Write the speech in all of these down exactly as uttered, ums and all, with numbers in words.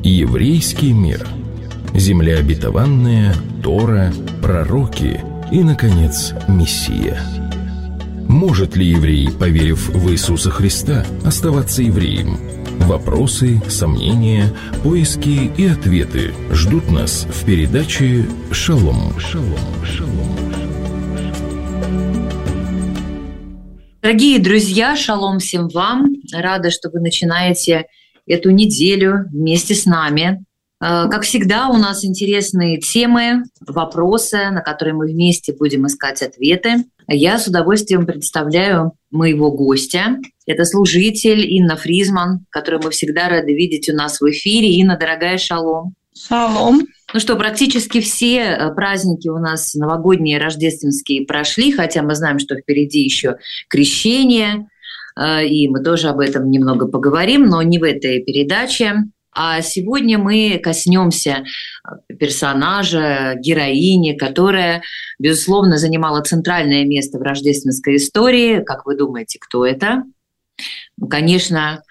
Еврейский мир. Земля обетованная, Тора, пророки и, наконец, Мессия. Может ли еврей, поверив в Иисуса Христа, оставаться евреем? Вопросы, сомнения, поиски и ответы ждут нас в передаче «Шалом». Шалом, шалом. Дорогие друзья, шалом всем вам. Рада, что вы начинаете эту неделю вместе с нами. Как всегда, у нас интересные темы, вопросы, на которые мы вместе будем искать ответы. Я с удовольствием представляю моего гостя. Это служитель Инна Фризман, которую мы всегда рады видеть у нас в эфире. Инна, дорогая, шалом. Шалом. Ну что, практически все праздники у нас новогодние, рождественские прошли, хотя мы знаем, что впереди еще крещение, и мы тоже об этом немного поговорим, но не в этой передаче. А сегодня мы коснемся персонажа, героини, которая, безусловно, занимала центральное место в рождественской истории. Как вы думаете, кто это? Ну, конечно,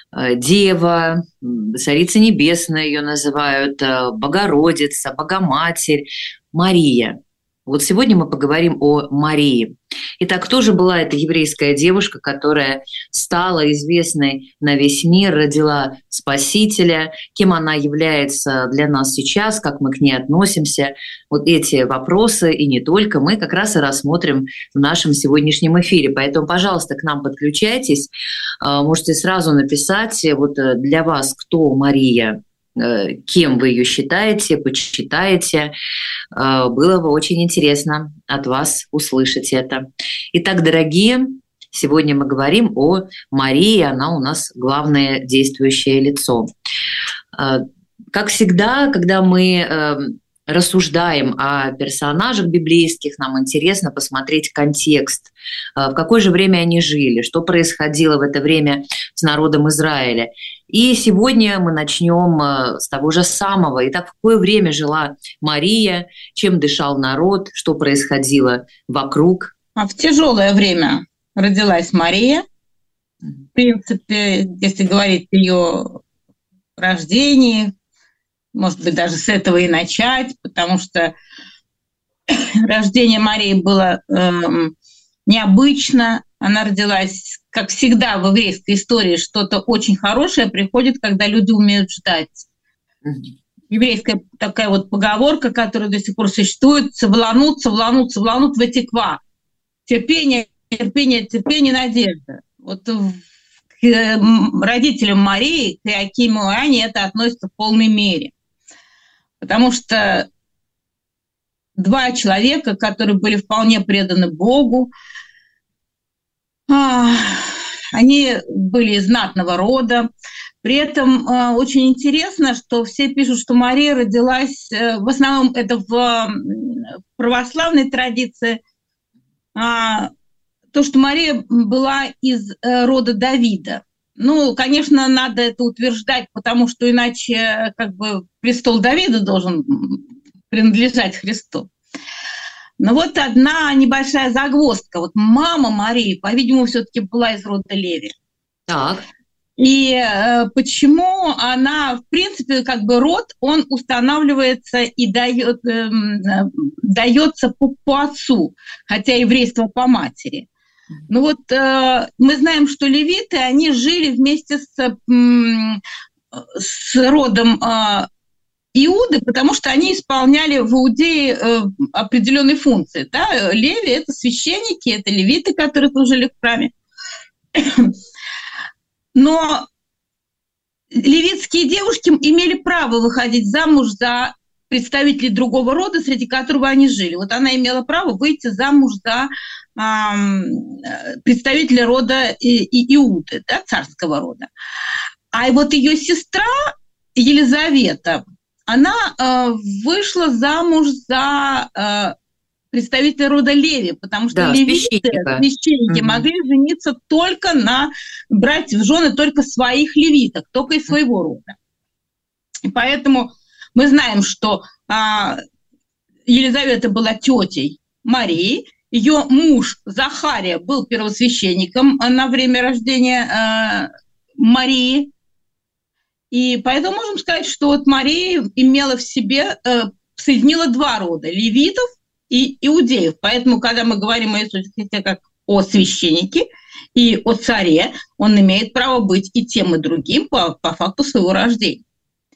Дева, Царица Небесная ее называют, Богородица, Богоматерь, Мария. Вот сегодня мы поговорим о Марии. Итак, кто же была эта еврейская девушка, которая стала известной на весь мир, родила Спасителя, кем она является для нас сейчас, как мы к ней относимся? Вот эти вопросы, и не только, мы как раз и рассмотрим в нашем сегодняшнем эфире. Поэтому, пожалуйста, к нам подключайтесь. Можете сразу написать, вот для вас кто Мария, кем вы ее считаете, почитаете. Было бы очень интересно от вас услышать это. Итак, дорогие, сегодня мы говорим о Марии, она у нас главное действующее лицо. Как всегда, когда мы рассуждаем о персонажах библейских, нам интересно посмотреть контекст, в какое же время они жили, что происходило в это время с народом Израиля. И сегодня мы начнем с того же самого. Итак, в какое время жила Мария, чем дышал народ, что происходило вокруг? А в тяжелое время родилась Мария. В принципе, если говорить о ее рождении, может быть, даже с этого и начать, потому что рождение Марии было э, необычно. Она родилась, как всегда в еврейской истории, что-то очень хорошее приходит, когда люди умеют ждать. Еврейская такая вот поговорка, которая до сих пор существует: «Совланут, совланут, совланут ватиква». Терпение, терпение, терпение, надежда. Вот к родителям Марии, к Иоакиму и Анне это относится в полной мере. Потому что два человека, которые были вполне преданы Богу, они были из знатного рода. При этом очень интересно, что все пишут, что Мария родилась, в основном это в православной традиции, то, что Мария была из рода Давида. Ну, конечно, надо это утверждать, потому что иначе как бы престол Давида должен принадлежать Христу. Но вот одна небольшая загвоздка. Вот мама Марии, по-видимому, все-таки была из рода Леви. Так. И э, почему она, в принципе, как бы род, он устанавливается и дает, э, дается по, по отцу, хотя еврейство по матери. Ну вот э, мы знаем, что левиты, они жили вместе с, э, с родом э, Иуды, потому что они исполняли в Иудее э, определенные функции. Да? Леви – это священники, это левиты, которые служили в храме. Но левитские девушки имели право выходить замуж за представителей другого рода, среди которого они жили. Вот она имела право выйти замуж за э, представителя рода и, и Иуды, да, царского рода. А вот ее сестра Елизавета, она э, вышла замуж за э, представителя рода Леви, потому что да, левиты, священники, угу. могли жениться только на, брать в жены только своих левиток, только из своего рода. И поэтому мы знаем, что э, Елизавета была тетей Марии, ее муж Захария был первосвященником на время рождения э, Марии. И поэтому можем сказать, что вот Мария имела в себе, э, соединила два рода – левитов и иудеев. Поэтому, когда мы говорим о Иисусе Христе как о священнике и о царе, он имеет право быть и тем, и другим по, по факту своего рождения.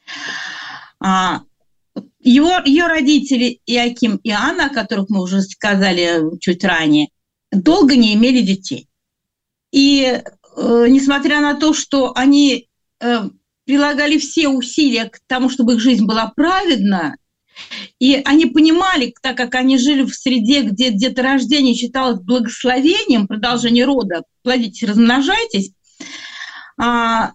А, его, ее родители Иоаким и Анна, о которых мы уже сказали чуть ранее, долго не имели детей. И э, несмотря на то, что они э, прилагали все усилия к тому, чтобы их жизнь была праведна, и они понимали, так как они жили в среде, где деторождение считалось благословением, продолжение рода, плодитесь, размножайтесь, а,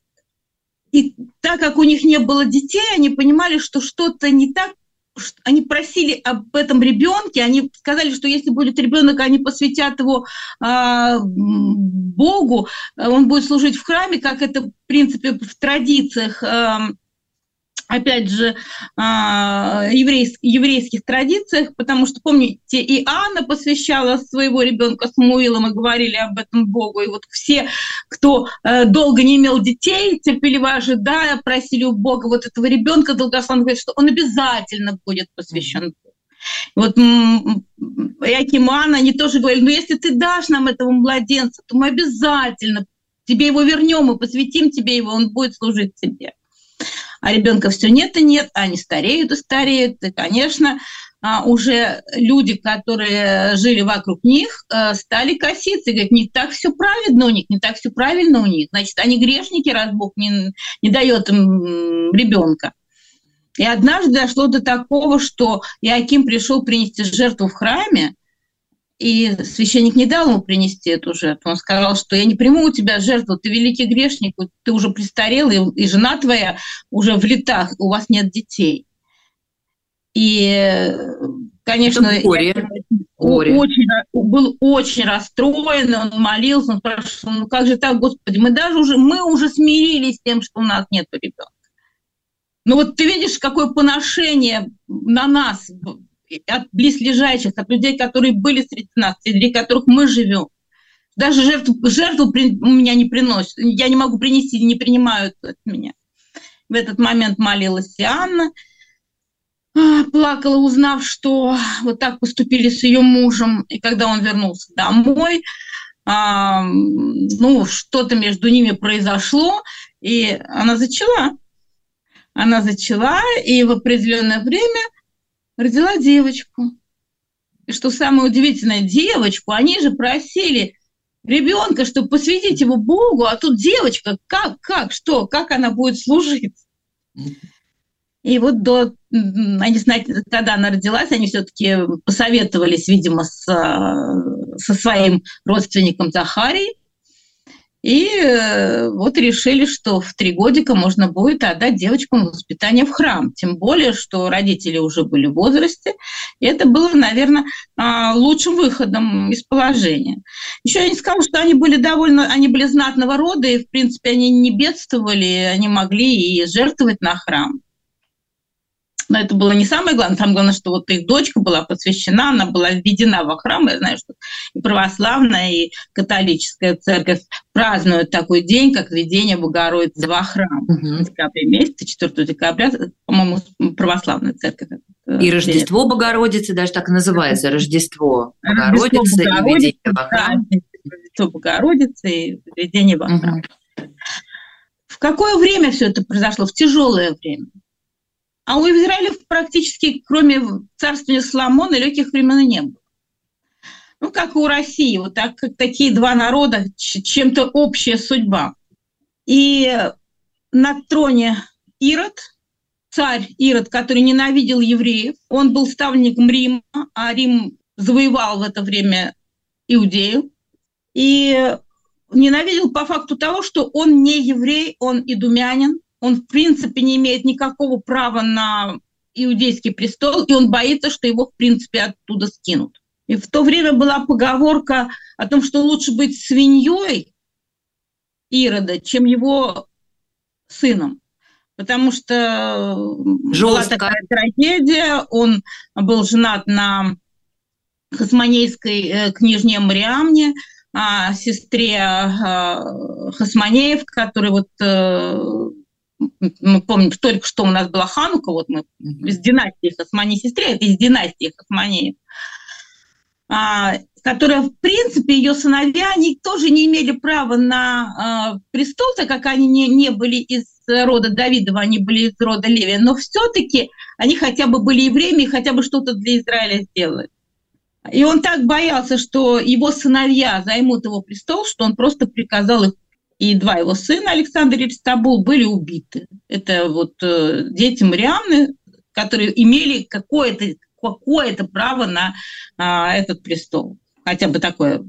и так как у них не было детей, они понимали, что что-то не так. Они просили об этом ребенке, они сказали, что если будет ребенок, они посвятят его э, Богу, он будет служить в храме, как это, в принципе, в традициях, э, опять же, э, еврейских, еврейских традициях, потому что, помните, и Анна посвящала своего ребенка Самуила, мы говорили об этом Богу, и вот все, кто э, долго не имел детей, терпеливо ожидая, просили у Бога вот этого ребенка, долгословно говорит, что он обязательно будет посвящен Богу. Вот Иоаким и Анна, они тоже говорили, ну если ты дашь нам этого младенца, то мы обязательно тебе его вернем и посвятим тебе его, он будет служить тебе. А ребенка все нет и нет, а они стареют и стареют. И, конечно, уже люди, которые жили вокруг них, стали коситься и говорят, не так все праведно у них, не так все правильно у них. Значит, они грешники, раз Бог не, не дает им ребенка. И однажды дошло до такого, что Иоаким пришел принести жертву в храме, и священник не дал ему принести эту жертву. Он сказал, что я не приму у тебя жертву, ты великий грешник, ты уже престарел, и, и жена твоя уже в летах, у вас нет детей. И, конечно, очень, был очень расстроен, он молился, он спрашивал, ну как же так, Господи, мы даже уже, мы уже смирились с тем, что у нас нет ребенка. Ну вот ты видишь, какое поношение на нас от близлежащих, от людей, которые были среди нас, среди которых мы живем. Даже жертву, жертву у меня не приносят, я не могу принести, не принимают от меня. В этот момент молилась и Анна, плакала, узнав, что вот так поступили с ее мужем, и когда он вернулся домой, ну, что-то между ними произошло, и она зачала. Она зачала, и в определенное время родила девочку. И что самое удивительное, девочку, они же просили ребенка, чтобы посвятить его Богу, а тут девочка, как, как, что, как она будет служить? И вот до, они знают, когда она родилась, они все-таки посоветовались, видимо, с, со своим родственником Захарией, и вот решили, что в три годика можно будет отдать девочку на воспитание в храм. Тем более, что родители уже были в возрасте. И это было, наверное, лучшим выходом из положения. Еще я не скажу, что они были довольно, они были знатного рода, и, в принципе, они не бедствовали, они могли и жертвовать на храм. Но это было не самое главное. Самое главное, что вот их дочка была посвящена, она была введена во храм. Я знаю, что и православная, и католическая церковь празднуют такой день, как введение Богородицы во храм. В декабре месяце, четвёртого декабря, по-моему, православная церковь. И Рождество Богородицы даже так и называется. Рождество Богородицы и введение во храм. Рождество Богородицы и введение во храм. В какое время все это произошло? В тяжелое время. А у Израиля практически, кроме царствования Соломона, легких времен не было. Ну, как и у России, вот так, как такие два народа, чем-то общая судьба. И на троне Ирод, царь Ирод, который ненавидел евреев, он был ставленником Рима, а Рим завоевал в это время Иудею. И ненавидел по факту того, что он не еврей, он идумянин. Он, в принципе, не имеет никакого права на иудейский престол, и он боится, что его, в принципе, оттуда скинут. И в то время была поговорка о том, что лучше быть свиньей Ирода, чем его сыном. Потому что Жестко. Была такая трагедия, он был женат на хасмонейской княжне Мариамне, сестре Хасмонеев, который вот... мы помним, только что у нас была Ханука, вот мы mm-hmm. из династии Хасмани сестре, это из династии Хасмани, а, которая, в принципе, ее сыновья, они тоже не имели права на а, престол, так как они не, не были из рода Давидова, они были из рода Левия, но все-таки они хотя бы были евреями и хотя бы что-то для Израиля сделали. И он так боялся, что его сыновья займут его престол, что он просто приказал их. И два его сына, Александр и Аристабул, были убиты. Это вот э, дети Мариамны, которые имели какое-то, какое-то право на э, этот престол. Хотя бы такое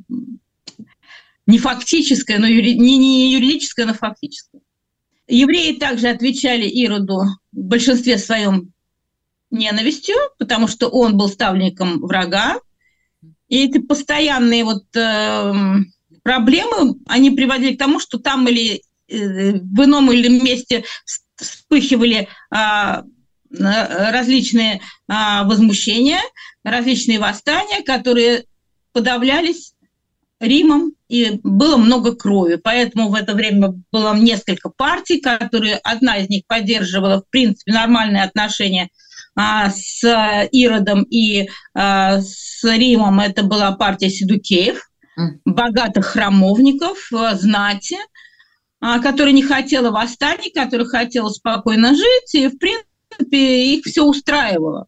не фактическое, но юри, не, не юридическое, но фактическое. Евреи также отвечали Ироду в большинстве своем ненавистью, потому что он был ставленником врага. И эти постоянные вот... Э, проблемы, они приводили к тому, что там или в ином или месте вспыхивали а, различные а, возмущения, различные восстания, которые подавлялись Римом, и было много крови. Поэтому в это время было несколько партий, которые, одна из них поддерживала, в принципе, нормальные отношения а, с Иродом и а, с Римом. Это была партия Седукеев, богатых храмовников, знати, которая не хотела восстаний, которая хотела спокойно жить, и, в принципе, их все устраивало.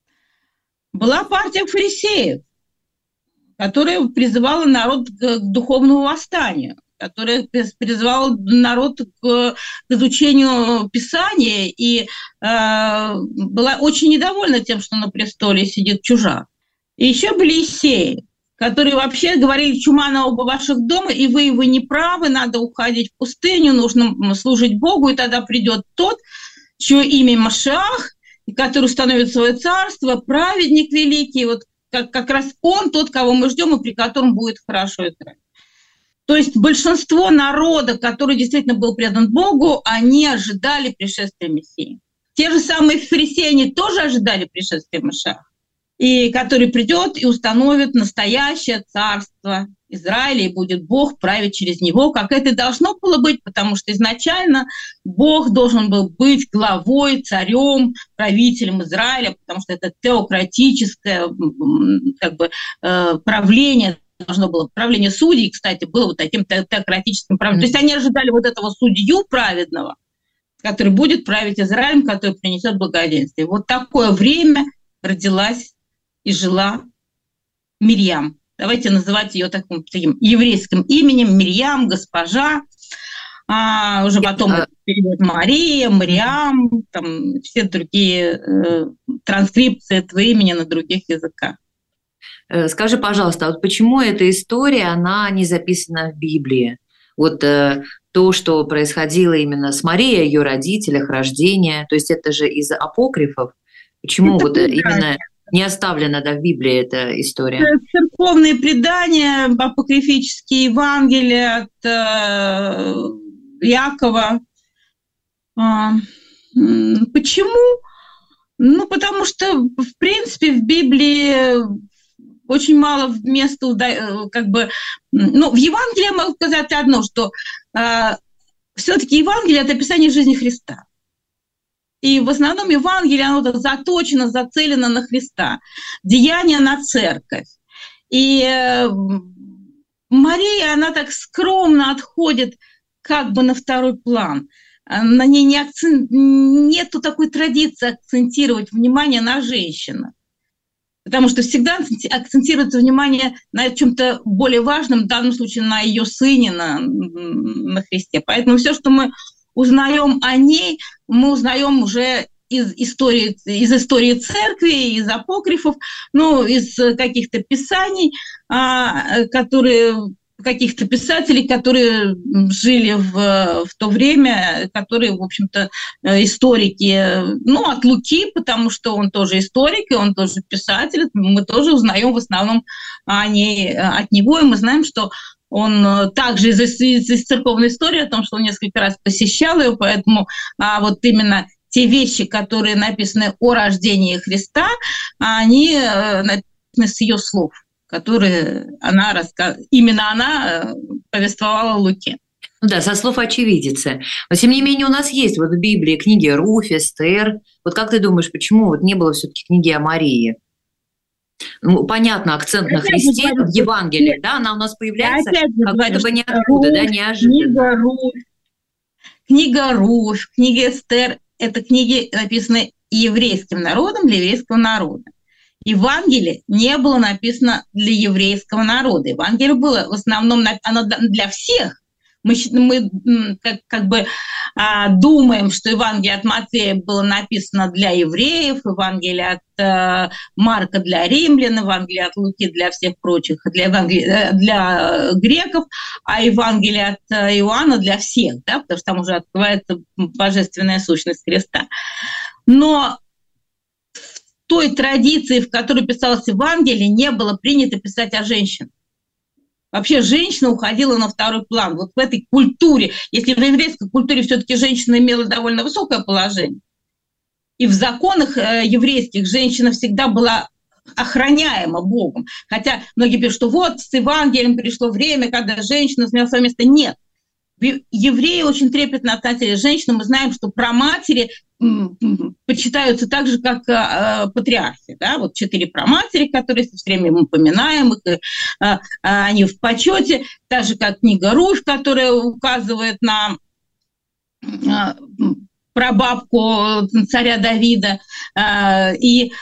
Была партия фарисеев, которая призывала народ к духовному восстанию, которая призывала народ к изучению Писания и э, была очень недовольна тем, что на престоле сидит чужак. И еще были иссеи, которые вообще говорили: чума на оба ваших дома, и вы, и вы не правы, надо уходить в пустыню, нужно служить Богу, и тогда придет тот, чье имя Машиах, который установит свое царство, праведник великий, вот как, как раз он тот, кого мы ждем, и при котором будет хорошо Израиль. То есть большинство народа, который действительно был предан Богу, они ожидали пришествия Мессии. Те же самые фарисеи, они тоже ожидали пришествия Машиаха, и который придет и установит настоящее царство Израиля, и будет Бог править через него, как это и должно было быть, потому что изначально Бог должен был быть главой, царем, правителем Израиля, потому что это теократическое как бы, правление, должно было правление судей, кстати, было вот таким теократическим правлением. Mm-hmm. То есть они ожидали вот этого судью праведного, который будет править Израилем, который принесет благоденствие. Вот такое время родилась и жила Мирьям. Давайте называть ее таким, таким еврейским именем: Мирьям, госпожа. А уже потом а... перевод Мария, Мирьям, там все другие э, транскрипции этого имени на других языках. Скажи, пожалуйста, а вот почему эта история, она не записана в Библии? Вот э, то, что происходило именно с Марией, ее родителях, рождения, то есть это же из апокрифов. Почему это вот предание. Именно не оставлена да, в Библии эта история? Церковные предания, апокрифические Евангелия от э, Иакова. А, почему? Ну, потому что, в принципе, в Библии очень мало места, как бы, ну, в Евангелии я могу сказать одно, что э, все-таки Евангелие – это описание жизни Христа. И в основном Евангелие, оно так заточено, зацелено на Христа. Деяние на церковь. И э, Мария, она так скромно отходит как бы на второй план. На ней не акцент, нету такой традиции акцентировать внимание на женщинах. Потому что всегда акцентируется внимание на чем-то более важном, в данном случае на ее сыне, на, на Христе. Поэтому все, что мы узнаем о ней, мы узнаем уже из истории, из истории церкви, из апокрифов, ну, из каких-то писаний, которые, каких-то писателей, которые жили в, в то время, которые, в общем-то, историки, ну, от Луки, потому что он тоже историк, и он тоже писатель, мы тоже узнаем в основном о ней, от него, и мы знаем, что он также из, из, из церковной истории, о том, что он несколько раз посещал ее, поэтому а, вот именно те вещи, которые написаны о рождении Христа, они а, написаны с ее слов, которые она рассказывала, именно она повествовала Луке. Ну да, со слов очевидицы. Но тем не менее у нас есть вот в Библии книги Руфь, Эстер. Вот как ты думаешь, почему вот не было все-таки книги о Марии? Ну, понятно, акцент на Христе в Евангелии, да, она у нас появляется как будто бы ниоткуда, да, неожиданно. Книга Руфь, книга Руфь, книга Эстер – это книги, написанные еврейским народом для еврейского народа. Евангелие не было написано для еврейского народа. Евангелие было в основном оно для всех. Мы, мы как, как бы а, думаем, что Евангелие от Матфея было написано для евреев, Евангелие от а, Марка для римлян, Евангелие от Луки для всех прочих, для, Евангелия, для греков, а Евангелие от Иоанна для всех, да, потому что там уже открывается божественная сущность Христа. Но в той традиции, в которой писалось Евангелие, не было принято писать о женщинах. Вообще женщина уходила на второй план. Вот в этой культуре, если в еврейской культуре все-таки женщина имела довольно высокое положение, и в законах еврейских женщина всегда была охраняема Богом. Хотя многие пишут, что вот с Евангелием пришло время, когда женщина заняла свое место. Нет. Евреи очень трепетно относились к женщинам. Мы знаем, что праматери почитаются так же, как э, патриархи. Да? Вот четыре праматери, которые все время мы упоминаем, их, э, они в почете, так же, как книга Руфь, которая указывает на э, прабабку царя Давида. Э, и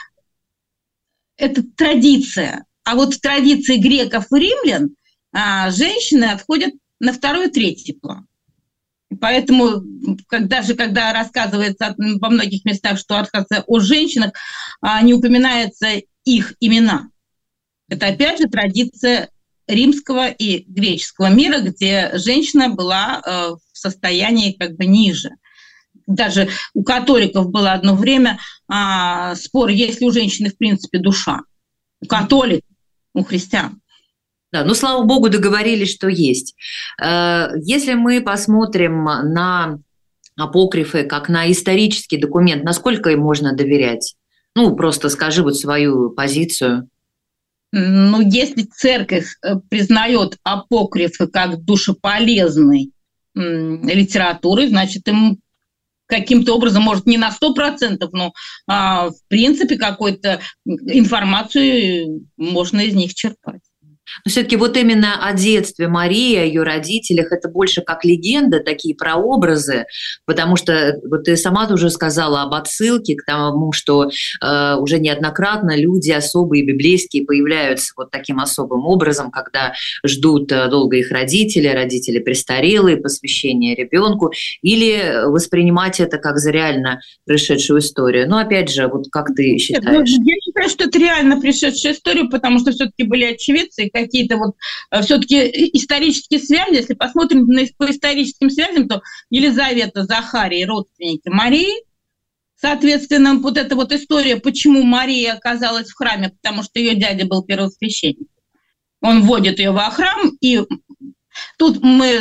это традиция. А вот в традиции греков и римлян э, женщины отходят на второй и третий план. Поэтому когда же, когда рассказывается во многих местах, что рассказывается о женщинах, не упоминаются их имена. Это опять же традиция римского и греческого мира, где женщина была в состоянии как бы ниже. Даже у католиков было одно время спор, есть ли у женщины в принципе душа. У католиков, у христиан. Да, ну, слава богу, договорились, что есть. Если мы посмотрим на апокрифы как на исторический документ, насколько им можно доверять? Ну, просто скажи вот свою позицию. Ну, если церковь признает апокрифы как душеполезной литературой, значит, им каким-то образом, может, не на сто процентов, но а, в принципе какую-то информацию можно из них черпать. Но все-таки вот именно о детстве Марии, о ее родителях, это больше как легенда, такие прообразы, потому что вот ты сама уже сказала об отсылке к тому, что э, уже неоднократно люди особые, библейские, появляются вот таким особым образом, когда ждут долго их родители, родители престарелые, посвящение ребенку, или воспринимать это как за реально пришедшую историю. Но опять же, вот как ты считаешь? Я считаю, что это реально пришедшая история, потому что все-таки были очевидцы, какие-то вот все-таки исторические связи. Если посмотрим на, по историческим связям, то Елизавета, Захарий, родственники Марии. Соответственно, вот эта вот история, почему Мария оказалась в храме, потому что ее дядя был первосвященник. Он вводит ее во храм, и тут мы...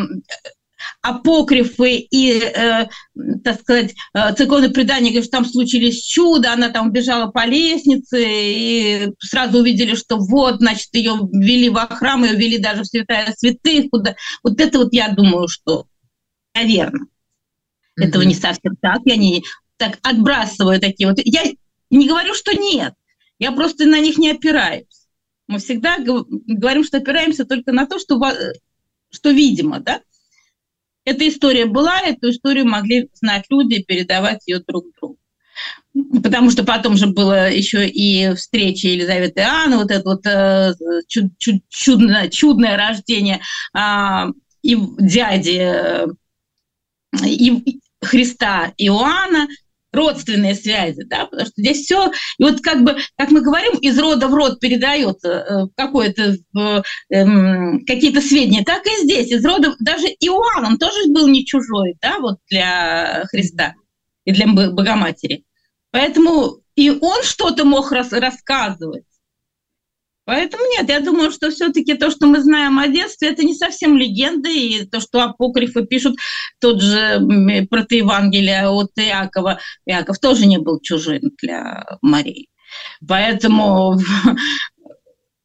апокрифы и, э, так сказать, э, церковные предания, говорят, что там случились чудо, она там бежала по лестнице, и сразу увидели, что вот, значит, ее ввели во храм, ее ввели даже в святая святых. Куда. Вот это вот я думаю, что, наверное, mm-hmm. этого не совсем так. Я не так отбрасываю такие вот. Я не говорю, что нет, я просто на них не опираюсь. Мы всегда говорим, что опираемся только на то, что, что видимо, да? Эта история была, эту историю могли знать люди, передавать ее друг другу. Потому что потом же была еще и встреча Елизаветы и Иоанна, вот это вот э, чуд, чуд, чудное, чудное рождение э, и дяди э, и Христа Иоанна, родственные связи, да, потому что здесь все, и вот как бы, как мы говорим, из рода в род передается какое-то, какие-то сведения, так и здесь, из рода, даже Иоанн, он тоже был не чужой, да, вот для Христа и для Богоматери. Поэтому и он что-то мог рас- рассказывать. Поэтому нет, я думаю, что все-таки то, что мы знаем о детстве, это не совсем легенда, и то, что апокрифы пишут, тот же протоевангелие от Иакова, Иаков тоже не был чужим для Марии. Поэтому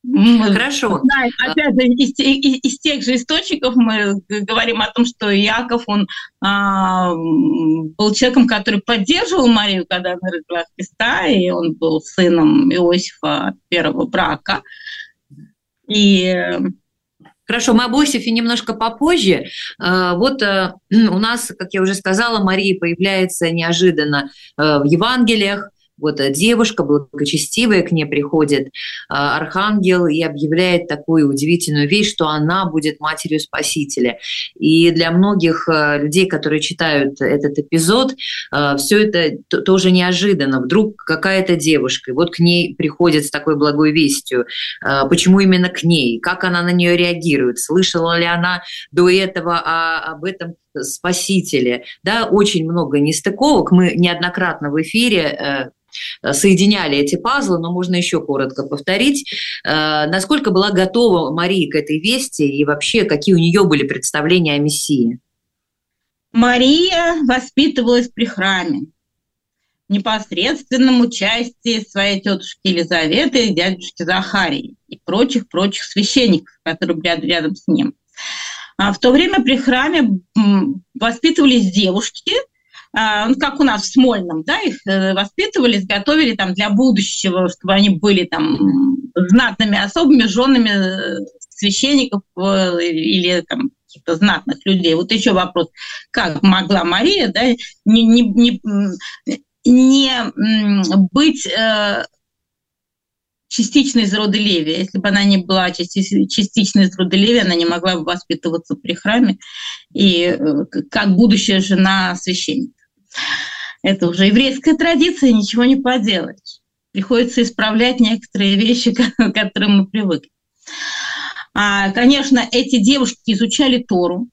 Хорошо. Знаем, опять же, из, из, из тех же источников мы говорим о том, что Иаков, он а, был человеком, который поддерживал Марию, когда она родила Христа, и он был сыном Иосифа от первого брака. И... Хорошо, мы об Иосифе немножко попозже. Вот у нас, как я уже сказала, Мария появляется неожиданно в Евангелиях. Вот девушка благочестивая, к ней приходит архангел и объявляет такую удивительную вещь, что она будет матерью Спасителя. И для многих людей, которые читают этот эпизод, все это тоже неожиданно. Вдруг какая-то девушка, и вот к ней приходит с такой благой вестью. Почему именно к ней? Как она на нее реагирует? Слышала ли она до этого о, об этом Спасителе? Да, очень много нестыковок. Мы неоднократно в эфире соединяли эти пазлы, но можно еще коротко повторить. Насколько была готова Мария к этой вести и вообще какие у нее были представления о Мессии? Мария воспитывалась при храме в непосредственном участии своей тетушки Елизаветы и дядюшки Захарии и прочих-прочих священников, которые были рядом с ним. А в то время при храме воспитывались девушки, ну, как у нас в Смольном, да, их воспитывались, готовили там для будущего, чтобы они были там знатными особами, женами священников или там каких-то знатных людей. Вот еще вопрос, как могла Мария, да, не, не, не, не быть э, частично из рода Левия. Если бы она не была частично из рода Левия, она не могла бы воспитываться при храме и как будущая жена священника. Это уже еврейская традиция, ничего не поделать. Приходится исправлять некоторые вещи, к которым мы привыкли. А, конечно, эти девушки изучали Тору.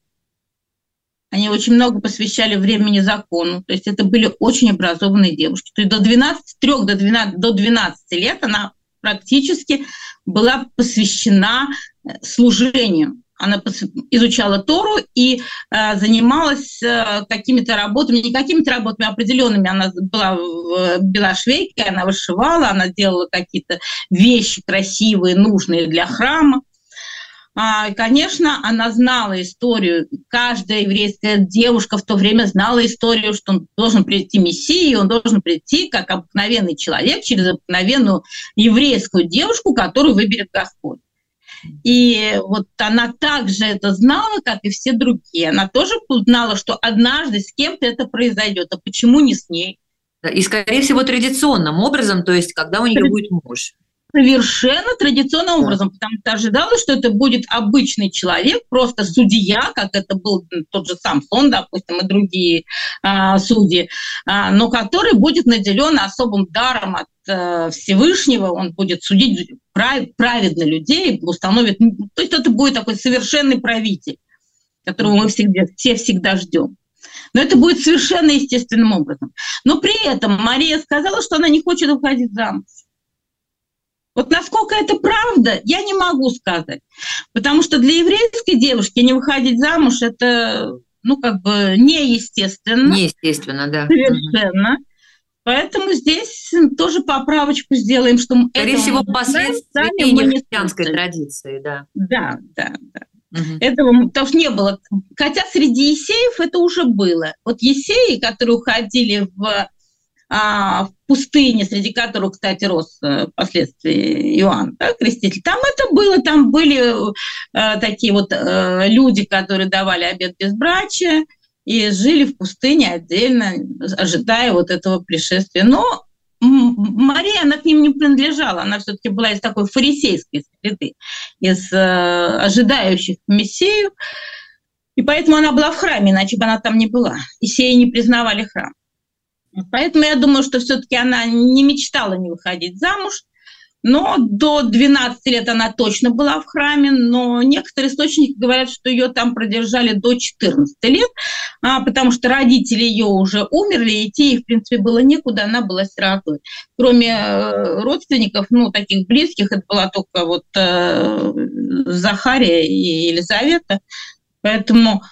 Они очень много посвящали времени закону. То есть это были очень образованные девушки. То есть до двенадцати, трёх до двенадцати, до двенадцати лет она практически была посвящена служению. Она изучала Тору и э, занималась э, какими-то работами, не какими-то работами, а определенными. Она была э, белошвейкой, она вышивала, она делала какие-то вещи красивые, нужные для храма. А, конечно, она знала историю. Каждая еврейская девушка в то время знала историю, что он должен прийти Мессия, и он должен прийти как обыкновенный человек через обыкновенную еврейскую девушку, которую выберет Господь. И вот она также это знала, как и все другие. Она тоже знала, что однажды с кем-то это произойдет, а почему не с ней? И, скорее всего, традиционным образом, то есть когда у нее Тради... будет муж. Совершенно традиционным образом, потому что ожидалось, что это будет обычный человек, просто судья, как это был тот же Самсон, допустим, и другие а, судьи, а, но который будет наделен особым даром от а, Всевышнего, он будет судить прав, праведно людей, установит, то есть это будет такой совершенный правитель, которого мы всегда, все всегда ждем. Но это будет совершенно естественным образом. Но при этом Мария сказала, что она не хочет выходить замуж. Вот насколько это правда, я не могу сказать. Потому что для еврейской девушки не выходить замуж – это, ну, как бы неестественно. Неестественно, да. Совершенно. Поэтому здесь тоже поправочку сделаем, что… Скорее всего, последствия христианской традиции, да. Да, да, да. Угу. Этого тоже не было. Хотя среди есеев это уже было. Вот есеи, которые уходили в… в пустыне, среди которых, кстати, рос впоследствии Иоанн, да, Креститель. Там это было, там были э, такие вот э, люди, которые давали обет безбрачия и жили в пустыне отдельно, ожидая вот этого пришествия. Но Мария, она к ним не принадлежала, она все-таки была из такой фарисейской среды, из э, ожидающих Мессию, и поэтому она была в храме, иначе бы она там не была. Есеи не признавали храм. Поэтому я думаю, что все-таки она не мечтала не выходить замуж, но до двенадцати лет она точно была в храме, но некоторые источники говорят, что ее там продержали до четырнадцати лет, а, потому что родители ее уже умерли, и идти ей, в принципе, было некуда, она была сиротой. Кроме э, родственников, ну, таких близких, это была только вот э, Захария и Елизавета, поэтому…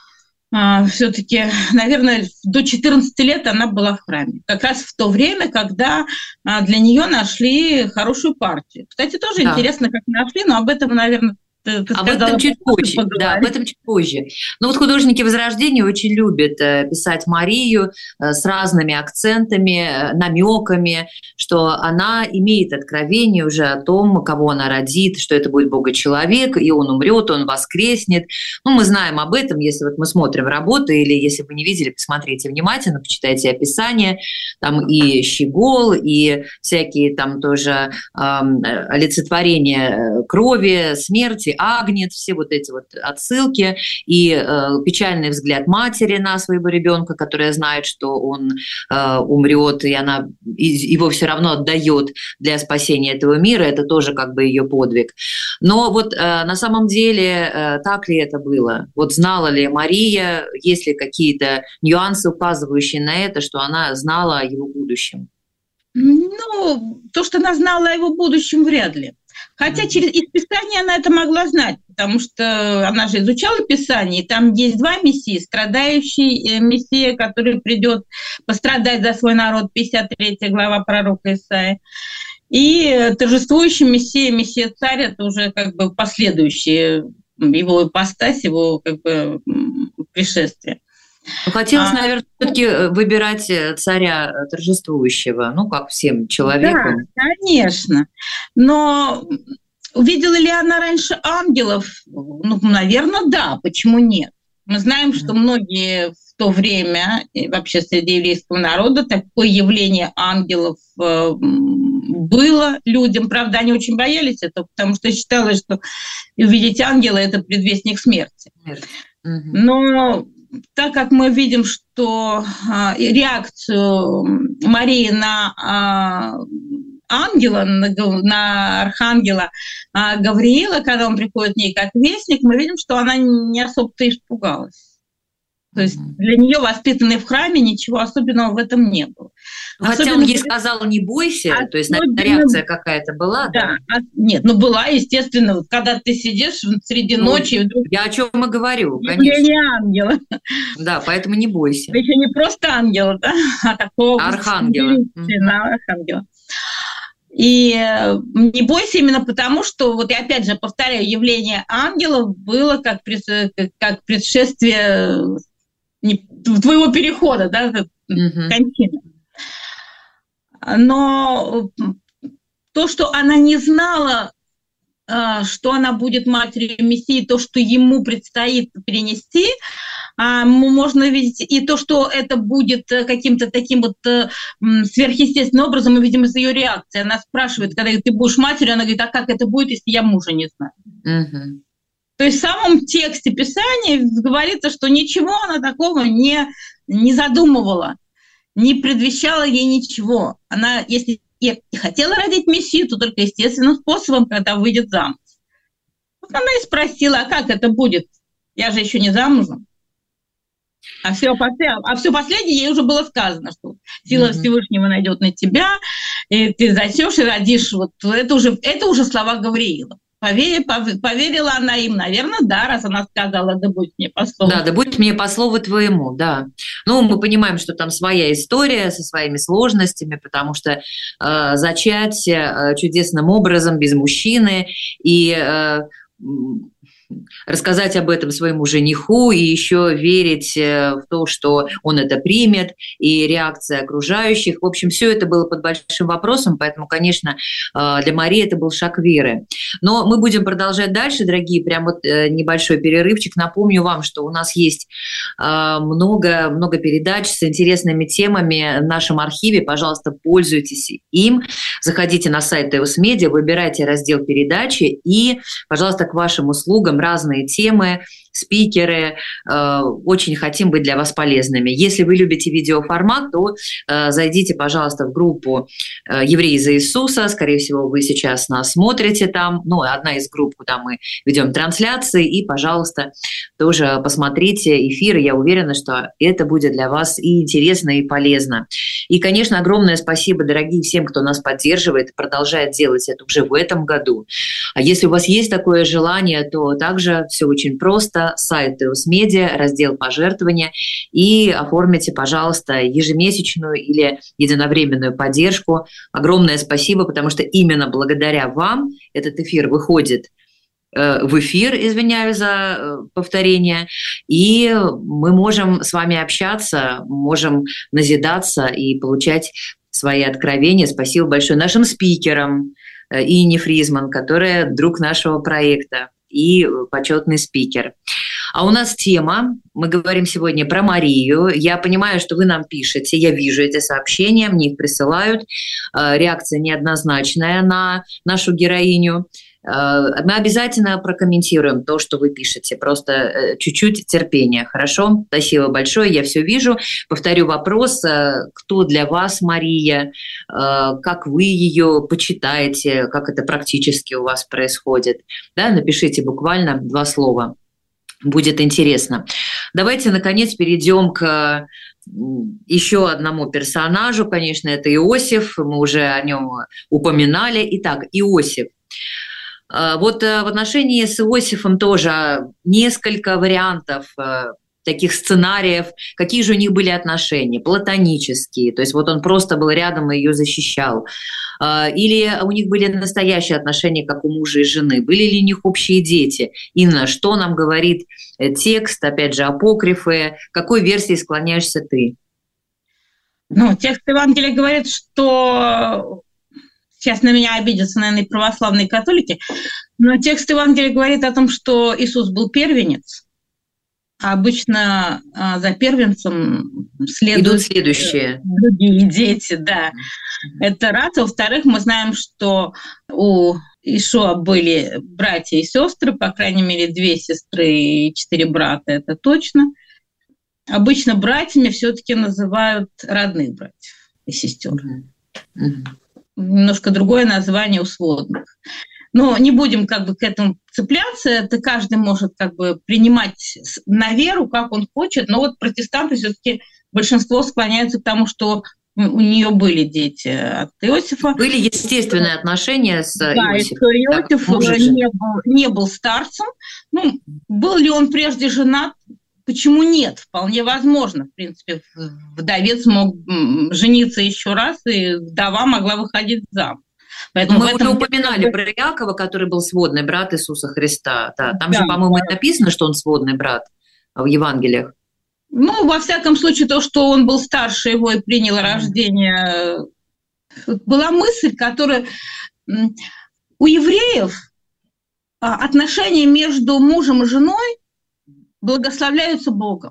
все-таки, наверное, до четырнадцати лет она была в храме. Как раз в то время, когда для нее нашли хорошую партию. Кстати, тоже да. интересно, как нашли, но об этом, наверное, ты, ты об этом чуть позже. Да, об этом чуть позже. Но вот художники Возрождения очень любят писать Марию с разными акцентами, намеками, что она имеет откровение уже о том, кого она родит, что это будет Бога-человек, и он умрет, он воскреснет. Ну, мы знаем об этом, если вот мы смотрим работы, или если вы не видели, посмотрите внимательно, почитайте описание. Там и щегол, и всякие там тоже э, олицетворения крови, смерти, агнец, все вот эти вот отсылки, и э, печальный взгляд матери на своего ребенка, которая знает, что он э, умрет, и она и, его все равно отдает для спасения этого мира, это тоже как бы ее подвиг. Но вот э, на самом деле э, так ли это было? Вот знала ли Мария, есть ли какие-то нюансы, указывающие на это, что она знала о его будущем? Ну, то, что она знала о его будущем, вряд ли. Хотя через из Писания она это могла знать, потому что она же изучала Писание, и там есть два мессии. Страдающий мессия, который придет пострадать за свой народ, пятьдесят третья глава пророка Исаии, и торжествующий мессия, мессия царь, это уже как бы последующие его ипостась, его как бы пришествие. Ну, хотелось, наверное, а, все-таки выбирать царя торжествующего, ну, как всем человекам. Да, конечно. Но увидела ли она раньше ангелов? Ну, наверное, да. Почему нет? Мы знаем, что многие в то время, и вообще среди еврейского народа, такое явление ангелов было людям. Правда, они очень боялись этого, потому что считалось, что увидеть ангела – это предвестник смерти. Но так как мы видим, что а, реакцию Марии на а, ангела, на, на архангела а, Гавриила, когда он приходит к ней как вестник, мы видим, что она не особо-то испугалась. То есть для нее, воспитанной в храме, ничего особенного в этом не было. Хотя Особенно, он ей сказал, не бойся, особенно, то есть реакция какая-то была, да? да? Нет, ну была, естественно, когда ты сидишь среди ну, ночи... Вдруг... Я о чем и говорю, конечно. Не ангела. Да, поэтому не бойся. Это еще не просто ангела, да, а такого... Архангела. Архангела. И не бойся именно потому, что, вот я опять же повторяю, явление ангелов было как, как предшествие твоего перехода, да, uh-huh. кончины. Но то, что она не знала, что она будет матерью Мессии, то, что ему предстоит перенести, можно видеть, и то, что это будет каким-то таким вот сверхъестественным образом, мы видим из ее реакции. Она спрашивает, когда ты будешь матерью, она говорит, а как это будет, если я мужа не знаю? Uh-huh. То есть в самом тексте Писания говорится, что ничего она такого не, не задумывала, не предвещала ей ничего. Она, если и хотела родить Мессию, то только естественным способом, когда выйдет замуж. Вот она и спросила, а как это будет? Я же еще не замужем. А все, а все последнее ей уже было сказано, что сила mm-hmm. Всевышнего найдет на тебя, и ты зачнешь и родишь. Вот это уже, это уже слова Гавриила. Поверила, поверила она им, наверное, да, раз она сказала, да будет мне по слову. Да, да будет мне по слову твоему, да. Ну, мы понимаем, что там своя история со своими сложностями, потому что э, зачать э, чудесным образом без мужчины и... Э, рассказать об этом своему жениху и еще верить в то, что он это примет, и реакция окружающих. В общем, все это было под большим вопросом, поэтому, конечно, для Марии это был шаг веры. Но мы будем продолжать дальше, дорогие, прям вот небольшой перерывчик. Напомню вам, что у нас есть много, много передач с интересными темами в нашем архиве. Пожалуйста, пользуйтесь им. Заходите на сайт ТЭОС Медиа, выбирайте раздел передачи и, пожалуйста, к вашим услугам разные темы, спикеры. Э, очень хотим быть для вас полезными. Если вы любите видеоформат, то э, зайдите, пожалуйста, в группу э, «Евреи за Иисуса». Скорее всего, вы сейчас нас смотрите там. Ну, одна из групп, куда мы ведем трансляции. И, пожалуйста, тоже посмотрите эфиры. Я уверена, что это будет для вас и интересно, и полезно. И, конечно, огромное спасибо, дорогие, всем, кто нас поддерживает и продолжает делать это уже в этом году. А если у вас есть такое желание, то также все очень просто. Сайт ТЭОС Медиа, раздел «Пожертвования», и оформите, пожалуйста, ежемесячную или единовременную поддержку. Огромное спасибо, потому что именно благодаря вам этот эфир выходит в эфир, извиняюсь за повторение, и мы можем с вами общаться, можем назидаться и получать свои откровения. Спасибо большое нашим спикерам, Инне Фризман, которая друг нашего проекта и почетный спикер. А у нас тема, мы говорим сегодня про Марию. Я понимаю, что вы нам пишете, я вижу эти сообщения, мне их присылают. Реакция неоднозначная на нашу героиню. Мы обязательно прокомментируем то, что вы пишете. Просто чуть-чуть терпения, хорошо? Спасибо большое, я все вижу. Повторю вопрос, кто для вас Мария, как вы ее почитаете, как это практически у вас происходит. Да, напишите буквально два слова. Будет интересно. Давайте, наконец, перейдем к еще одному персонажу. Конечно, это Иосиф, мы уже о нем упоминали. Итак, Иосиф. Вот в отношении с Иосифом тоже несколько вариантов таких сценариев, какие же у них были отношения, платонические, то есть вот он просто был рядом и ее защищал, или у них были настоящие отношения, как у мужа и жены, были ли у них общие дети. Инна, что нам говорит текст, опять же, апокрифы, к какой версии склоняешься ты? Ну, текст Евангелия говорит, что... Сейчас на меня обидятся, наверное, и православные католики, но текст Евангелия говорит о том, что Иисус был первенец, а обычно а, за первенцем следуют идут следующие другие дети, да. Это раз. Во-вторых, мы знаем, что у Иешуа были братья и сестры, по крайней мере, две сестры и четыре брата, это точно. Обычно братьями все-таки называют родных братьев и сестер. Mm-hmm. Немножко другое название у сводных. Но не будем как бы к этому цепляться, это каждый может как бы принимать на веру, как он хочет, но вот протестанты все-таки большинство склоняются к тому, что у нее были дети от Иосифа. Были естественные отношения с да, Иосифом. Да, Иосиф так, не, был, не был старцем. Ну, был ли он прежде женат? Почему нет? Вполне возможно. В принципе, вдовец мог жениться еще раз, и вдова могла выходить замуж. Поэтому мы уже упоминали про Иакова, который был сводный брат Иисуса Христа. Да, там да, же, по-моему, да. написано, что он сводный брат в Евангелиях. Ну, во всяком случае, то, что он был старше его и принял рождение. Была мысль, которая... У евреев отношения между мужем и женой благословляются Богом.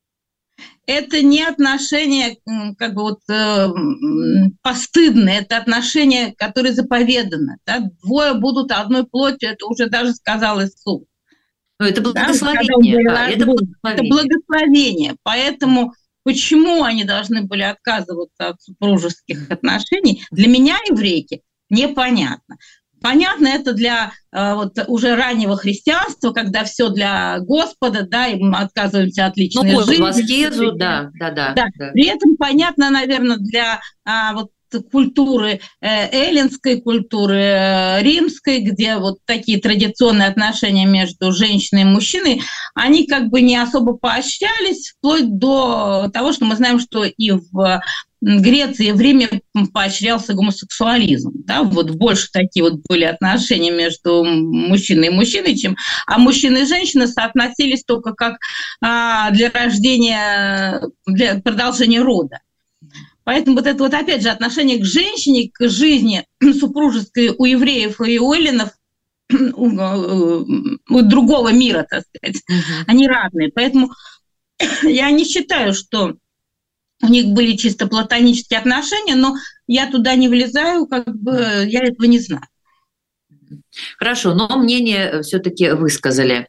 Это не отношения как бы вот э, постыдные, это отношения, которые заповеданы. Да? Двое будут одной плотью, это уже даже сказал Иисус. Но это благословение. Да? Да, это, благословение. это благословение. Поэтому почему они должны были отказываться от супружеских отношений, для меня, еврейки, непонятно. Понятно, это для э, вот, уже раннего христианства, когда все для Господа, да, и мы отказываемся от личной ну, жизни. Аскезу, да, да, да, да. да. При этом понятно, наверное, для а, вот, культуры, э, эллинской культуры, э, римской, где вот такие традиционные отношения между женщиной и мужчиной, они как бы не особо поощрялись, вплоть до того, что мы знаем, что и в Греции, в Риме поощрялся гомосексуализм. Да? Вот больше такие вот были отношения между мужчиной и мужчиной, чем... а мужчина и женщина соотносились только как а, для рождения, для продолжения рода. Поэтому вот это вот опять же отношение к женщине, к жизни супружеской у евреев и у эллинов, у, у другого мира, так сказать, uh-huh. они разные. Поэтому я не считаю, что у них были чисто платонические отношения, но я туда не влезаю, как бы я этого не знаю. Хорошо, но мнение все-таки высказали.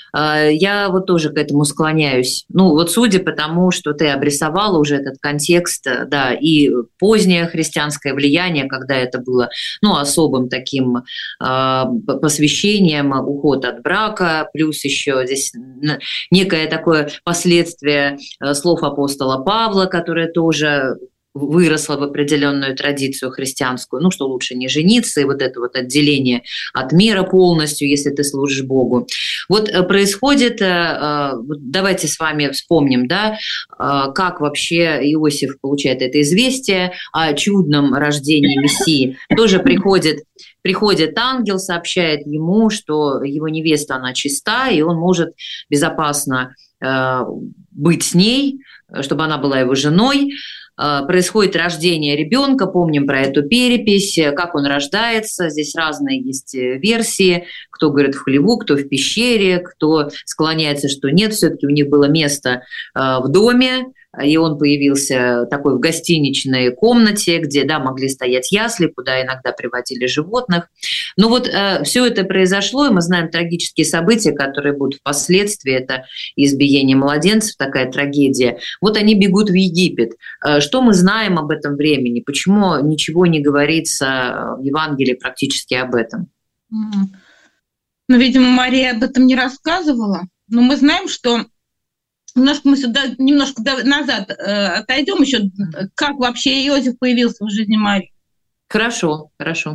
Я вот тоже к этому склоняюсь. Ну, вот судя по тому, что ты обрисовала уже этот контекст, да, и позднее христианское влияние, когда это было, ну, особым таким э, посвящением, уход от брака, плюс еще здесь некое такое последствие слов апостола Павла, которое тоже выросла в определенную традицию христианскую, ну, что лучше не жениться, и вот это вот отделение от мира полностью, если ты служишь Богу. Вот происходит, давайте с вами вспомним, да, как вообще Иосиф получает это известие о чудном рождении Мессии. Тоже приходит, приходит ангел, сообщает ему, что его невеста, она чиста, и он может безопасно быть с ней, чтобы она была его женой. Происходит рождение ребенка, помним про эту перепись, как он рождается. Здесь разные есть версии, кто говорит в хлеву, кто в пещере, кто склоняется, что нет, все-таки у них было место в доме, и он появился такой в гостиничной комнате, где, да, могли стоять ясли, куда иногда приводили животных. Но вот э, все это произошло, и мы знаем трагические события, которые будут впоследствии. Это избиение младенцев, такая трагедия. Вот они бегут в Египет. Э, что мы знаем об этом времени? Почему ничего не говорится в Евангелии практически об этом? Ну, видимо, Мария об этом не рассказывала. Но мы знаем, что немножко мы сюда немножко назад э, отойдем еще, как вообще Иосиф появился в жизни Марии. Хорошо, хорошо.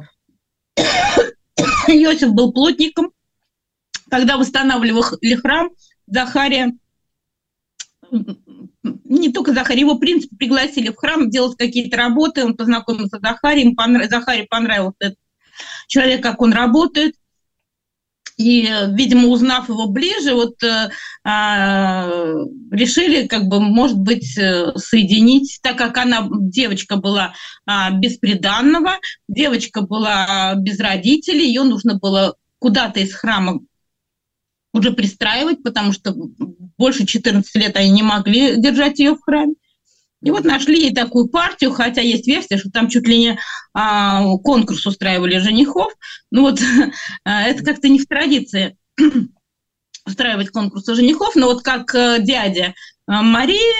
Иосиф был плотником. Когда восстанавливали храм, Захария, не только Захария, его, в принципе, пригласили в храм делать какие-то работы, он познакомился с Захарием, понрав... Захарии понравился этот человек, как он работает. И, видимо, узнав его ближе, вот э, э, решили, как бы, может быть, соединить, так как она, девочка была э, без приданного, девочка была без родителей, ее нужно было куда-то из храма уже пристраивать, потому что больше четырнадцати лет они не могли держать ее в храме. И вот нашли ей такую партию, хотя есть версия, что там чуть ли не а, конкурс устраивали женихов. Ну вот это как-то не в традиции устраивать конкурсы женихов, но вот как дядя Марии,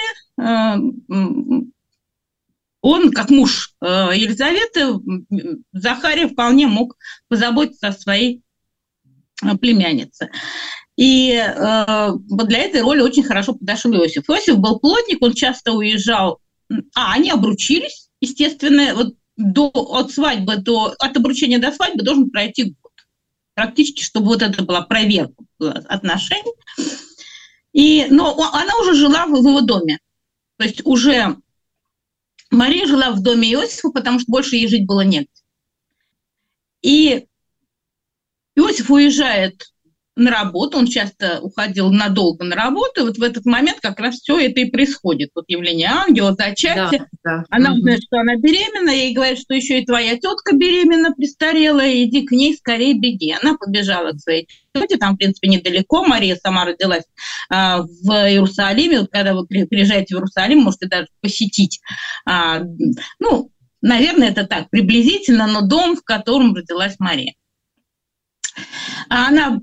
он, как муж Елизаветы, Захария вполне мог позаботиться о своей племяннице. И э, для этой роли очень хорошо подошел Иосиф. Иосиф был плотник, он часто уезжал. А, они обручились, естественно, вот до, от свадьбы до, от обручения до свадьбы должен пройти год. Практически, чтобы вот это была проверка отношений. И, но она уже жила в его доме. То есть уже Мария жила в доме Иосифа, потому что больше ей жить было негде. И Иосиф уезжает на работу, он часто уходил надолго на работу, и вот в этот момент как раз все это и происходит. Вот явление ангела, зачатие. Да, да. Она узнает, что она беременна, ей говорят, что еще и твоя тетка беременна, престарелая, иди к ней, скорее беги. Она побежала к своей тете, там, в принципе, недалеко. Мария сама родилась а, в Иерусалиме. Вот когда вы приезжаете в Иерусалим, можете даже посетить, а, ну, наверное, это так, приблизительно, но дом, в котором родилась Мария. Она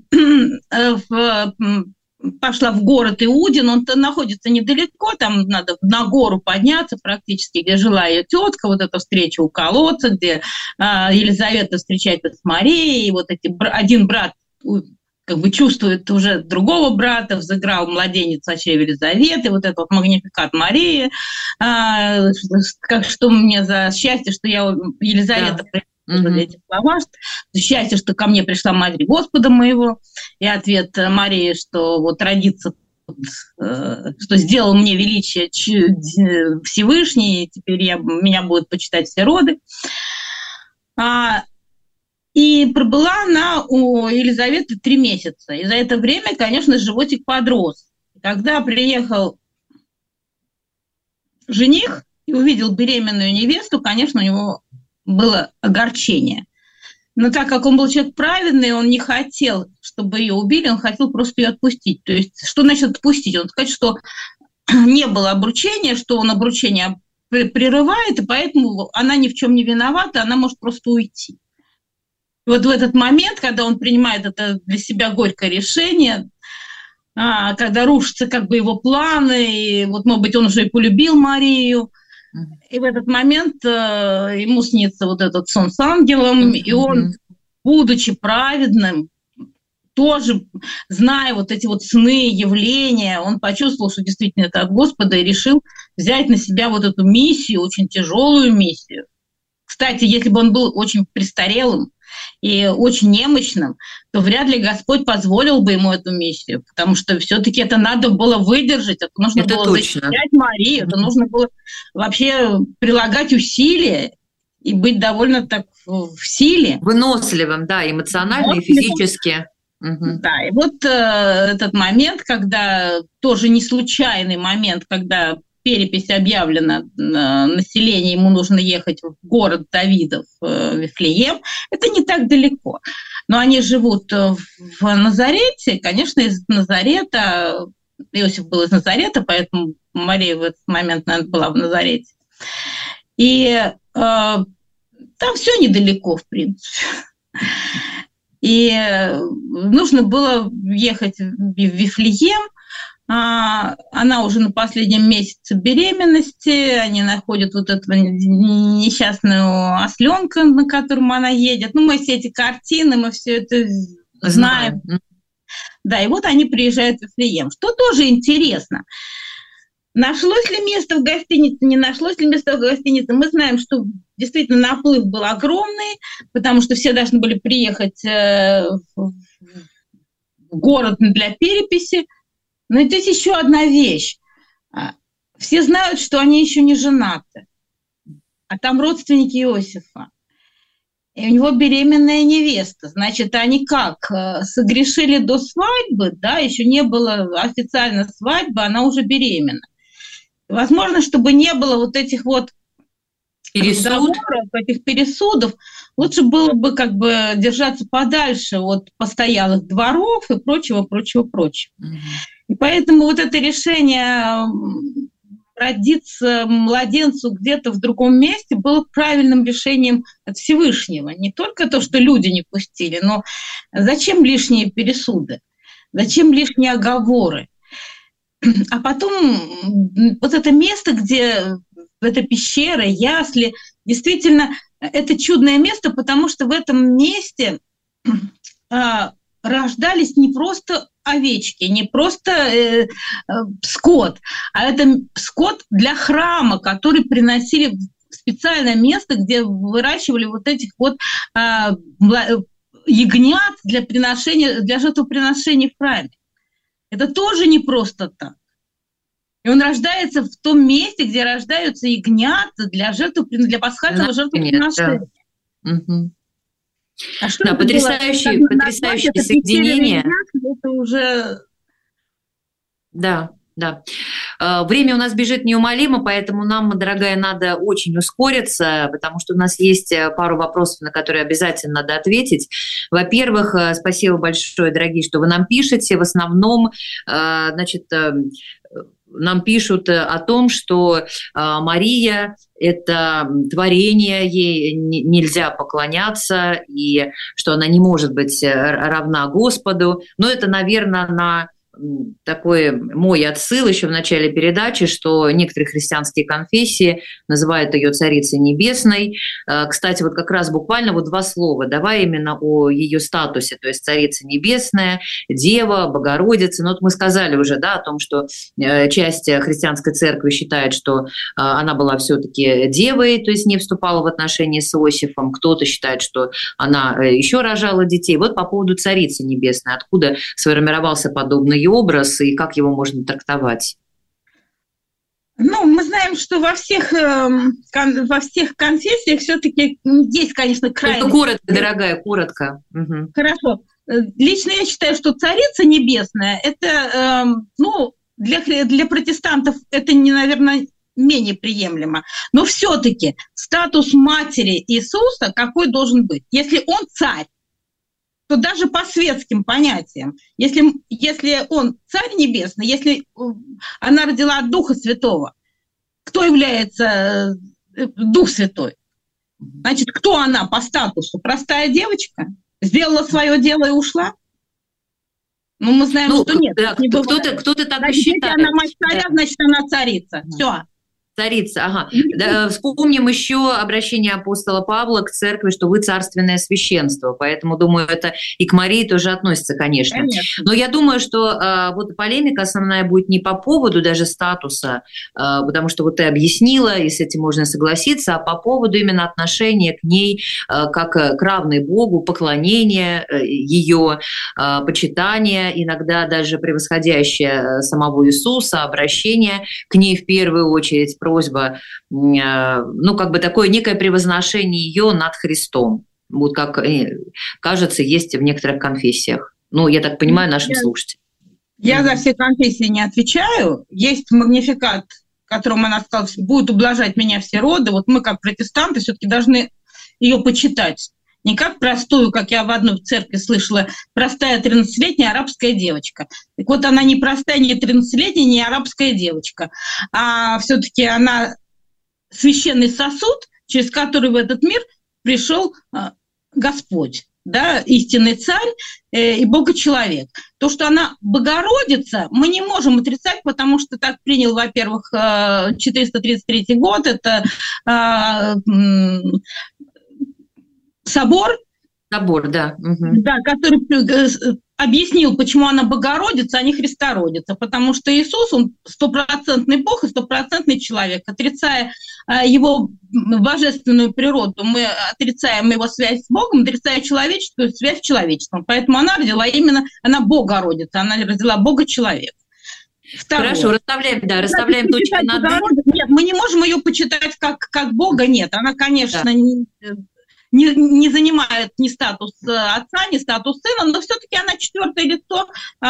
пошла в город Иудин, он находится недалеко, там надо на гору подняться практически, где жила ее тетка, вот эта встреча у колодца, где Елизавета встречается с Марией, и вот эти, один брат как бы чувствует уже другого брата, взыграл младенец о чреве Елизаветы, вот этот вот магнификат Марии, как что мне за счастье, что я Елизавета... Да. Mm-hmm. Эти слова, что счастье, что ко мне пришла Матерь Господа моего, и ответ Марии, что вот родиться, что сделал мне величие Всевышний, и теперь я, меня будут почитать все роды. А, и пробыла она у Елизаветы три месяца, и за это время, конечно, животик подрос. Когда приехал жених и увидел беременную невесту, конечно, у него было огорчение. Но так как он был человек праведный, он не хотел, чтобы ее убили, он хотел просто ее отпустить. То есть, что значит отпустить? Он сказать, что не было обручения, что он обручение прерывает, и поэтому она ни в чем не виновата, она может просто уйти. И вот в этот момент, когда он принимает это для себя горькое решение, когда рушатся как бы его планы, и вот, может быть, он уже и полюбил Марию, и в этот момент э, ему снится вот этот сон с ангелом, mm-hmm. и он, будучи праведным, тоже, зная вот эти вот сны, явления, он почувствовал, что действительно это от Господа, и решил взять на себя вот эту миссию, очень тяжелую миссию. Кстати, если бы он был очень престарелым и очень немощным, то вряд ли Господь позволил бы ему эту миссию, потому что все-таки это надо было выдержать, это нужно это было точно. защищать Марию, это нужно было вообще прилагать усилия и быть довольно так в силе. Выносливым, да, эмоционально и физически. Угу. Да, и вот э, этот момент, когда тоже не случайный момент, когда перепись объявлена э, население, ему нужно ехать в город Давидов, э, Вифлеем, это не так далеко. Но они живут в Назарете, конечно, из Назарета, Иосиф был из Назарета, поэтому Мария в этот момент, наверное, была в Назарете. И э, там все недалеко, в принципе. И нужно было ехать в Вифлеем. Она уже на последнем месяце беременности, они находят вот этого несчастного осленка, на котором она едет. Ну, мы все эти картины, мы все это знаем. знаем. Да, и вот они приезжают в Вифлеем. Что тоже интересно. Нашлось ли место в гостинице, не нашлось ли место в гостинице? Мы знаем, что действительно наплыв был огромный, потому что все должны были приехать в город для переписи. Но это есть еще одна вещь. Все знают, что они еще не женаты, а там родственники Иосифа. И у него беременная невеста. Значит, они как? Согрешили до свадьбы, да, еще не было официально свадьбы, она уже беременна. Возможно, чтобы не было вот этих вот Пересуд. этих пересудов, лучше было бы как бы держаться подальше от постоялых дворов и прочего, прочего, прочего. Mm-hmm. И поэтому вот это решение родиться младенцу где-то в другом месте было правильным решением от Всевышнего. Не только то, что люди не пустили, но зачем лишние пересуды, зачем лишние оговоры. А потом вот это место, где эта пещера, ясли, действительно, это чудное место, потому что в этом месте а, рождались не просто овечки, не просто э, э, скот, а это скот для храма, который приносили в специальное место, где выращивали вот этих вот э, ягнят для приношения, для жертвоприношений в храме. Это тоже не просто так. И он рождается в том месте, где рождаются ягнята для жертв, для пасхального да, жертвоприношения. Да. Угу. А что да, потрясающее, было? потрясающее это соединение. Это уже... Да, да. Время у нас бежит неумолимо, поэтому нам, дорогая, надо очень ускориться, потому что у нас есть пару вопросов, на которые обязательно надо ответить. Во-первых, спасибо большое, дорогие, что вы нам пишете. В основном, значит, нам пишут о том, что Мария – это творение, ей нельзя поклоняться, и что она не может быть равна Господу. Но это, наверное, на такой мой отсыл еще в начале передачи, что некоторые христианские конфессии называют ее Царицей Небесной. Кстати, вот как раз буквально вот два слова. Давай именно о ее статусе, то есть Царица Небесная, Дева, Богородица. Ну, вот мы сказали уже, да, о том, что часть христианской церкви считает, что она была все-таки девой, то есть не вступала в отношения с Иосифом. Кто-то считает, что она еще рожала детей. Вот по поводу Царицы Небесной, откуда сформировался подобный образ и как его можно трактовать? Ну, мы знаем, что во всех, э, кон, во всех конфессиях все-таки есть, конечно, крайность. Это коротко, дорогая, коротко. Угу. Хорошо. Лично я считаю, что Царица Небесная, это, э, ну, для, для протестантов это, не, наверное, менее приемлемо. Но все-таки статус матери Иисуса какой должен быть? Если он царь, то даже по светским понятиям, если, если он царь небесный, если она родила от Духа Святого, кто является Дух Святой? Значит, кто она по статусу? Простая девочка? Сделала свое дело и ушла? Ну, мы знаем, ну, что нет. Да, не кто-то, кто-то так значит, и считает. Если она мать царя, да. Значит, она царица. Да. Все. Царица, ага. Да, вспомним еще обращение апостола Павла к церкви, что вы царственное священство, поэтому, думаю, это и к Марии тоже относится, конечно. конечно. Но я думаю, что а, вот полемика основная будет не по поводу даже статуса, а, потому что вот ты объяснила, и с этим можно согласиться, а по поводу именно отношения к ней а, как к равной Богу, поклонения ее, а, почитания, иногда даже превосходящее самого Иисуса, обращение к ней в первую очередь, просьба, ну, как бы такое некое превозношение ее над Христом. Вот как, кажется, есть в некоторых конфессиях. Ну, я так понимаю, нашим я, слушателям. Я mm-hmm. за все конфессии не отвечаю. Есть магнификат, которым она сказала, будет ублажать меня все роды. Вот мы, как протестанты, все-таки должны ее почитать. Не как простую, как я в одной церкви слышала, простая тринадцатилетняя арабская девочка. Так вот, она не простая, не тринадцатилетняя, не арабская девочка, а все-таки она священный сосуд, через который в этот мир пришел Господь, да, истинный царь и Бога-человек. То, что она Богородица, мы не можем отрицать, потому что так принял, во-первых, четыреста тридцать третий год, это собор, собор, да, угу. да, который объяснил, почему она Богородица, а не Христородица, потому что Иисус, он стопроцентный Бог и стопроцентный человек. Отрицая его божественную природу, мы отрицаем его связь с Богом, отрицая человеческую связь с человечеством. Поэтому она родила именно, она Богородица, она родила Бога-человека. Второе. Хорошо, расставляем, да, расставляем да, точки над «и». Нет, мы не можем ее почитать как, как Бога, нет, она, конечно, да. не... Не, не занимает ни статус отца, ни статус сына, но все-таки она четвертое лицо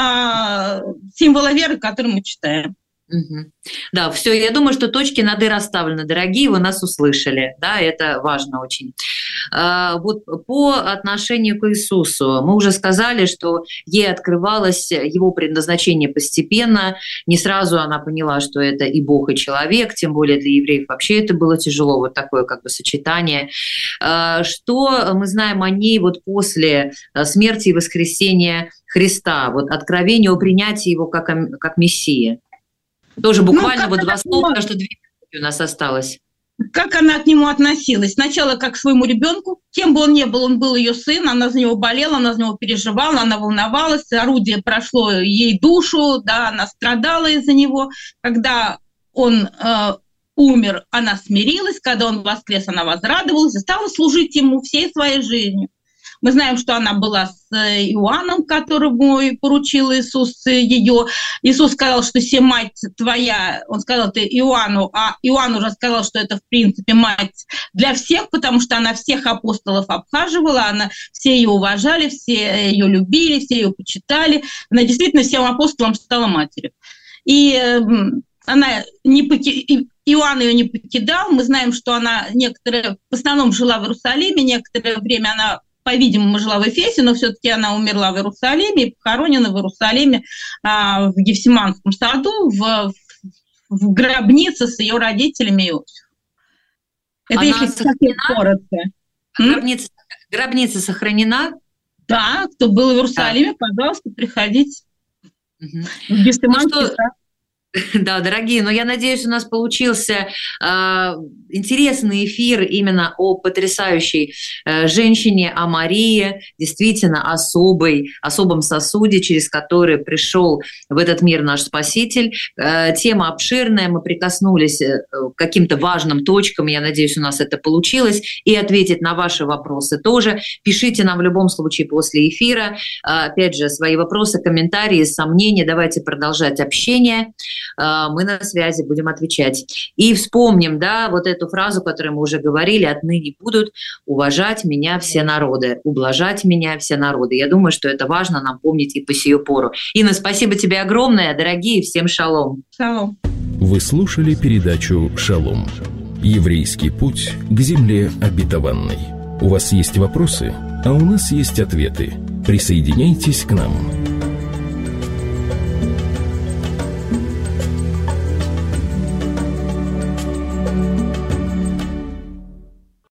а, символа веры, который мы читаем. Угу. Да, все, я думаю, что точки над «и» расставлены, дорогие, вы нас услышали, да, это важно очень. А, вот по отношению к Иисусу, мы уже сказали, что ей открывалось его предназначение постепенно, не сразу она поняла, что это и Бог, и человек, тем более для евреев вообще это было тяжело, вот такое как бы сочетание. А, что мы знаем о ней вот после смерти и воскресения Христа, вот откровение о принятии его как, как Мессии? Тоже буквально ну, вот два слова, потому что две минуты у нас осталось. Как она к нему относилась? Сначала как к своему ребенку, кем бы он ни был, он был ее сын, она за него болела, она за него переживала, она волновалась, орудие прошло ей душу, да, она страдала из-за него. Когда он э, умер, она смирилась, когда он воскрес, она возрадовалась и стала служить ему всей своей жизнью. Мы знаем, что она была с Иоанном, которому поручил Иисус ее. Иисус сказал, что «се мать твоя», он сказал это Иоанну, а Иоанн уже сказал, что это в принципе мать для всех, потому что она всех апостолов обхаживала, она, все ее уважали, все ее любили, все ее почитали. Она действительно всем апостолам стала матерью. И она не покидала... Иоанн ее не покидал. Мы знаем, что она некоторое, в основном жила в Иерусалиме, некоторое время она, по-видимому, жила в Эфесе, но все-таки она умерла в Иерусалиме и похоронена в Иерусалиме а, в Гефсиманском саду, в, в гробнице с ее родителями Иосифом. Это она если сохранена? Коротко. Гробница, гробница сохранена? Да, кто был в Иерусалиме, да. Пожалуйста, приходите. Угу. В Гефсиманский ну, сад. Да, дорогие, но я надеюсь, у нас получился э, интересный эфир именно о потрясающей э, женщине, о Марии, действительно особой, особом сосуде, через который пришел в этот мир наш Спаситель. Э, тема обширная, мы прикоснулись э, к каким-то важным точкам, я надеюсь, у нас это получилось, и ответить на ваши вопросы тоже. Пишите нам в любом случае после эфира, э, опять же, свои вопросы, комментарии, сомнения, давайте продолжать общение. Мы на связи, будем отвечать. И вспомним, да, вот эту фразу, которую мы уже говорили, отныне будут уважать меня все народы, ублажать меня все народы. Я думаю, что это важно нам помнить и по сию пору. Инна, спасибо тебе огромное, дорогие, всем шалом. Шалом. Вы слушали передачу «Шалом». Еврейский путь к земле обетованной. У вас есть вопросы, а у нас есть ответы. Присоединяйтесь к нам.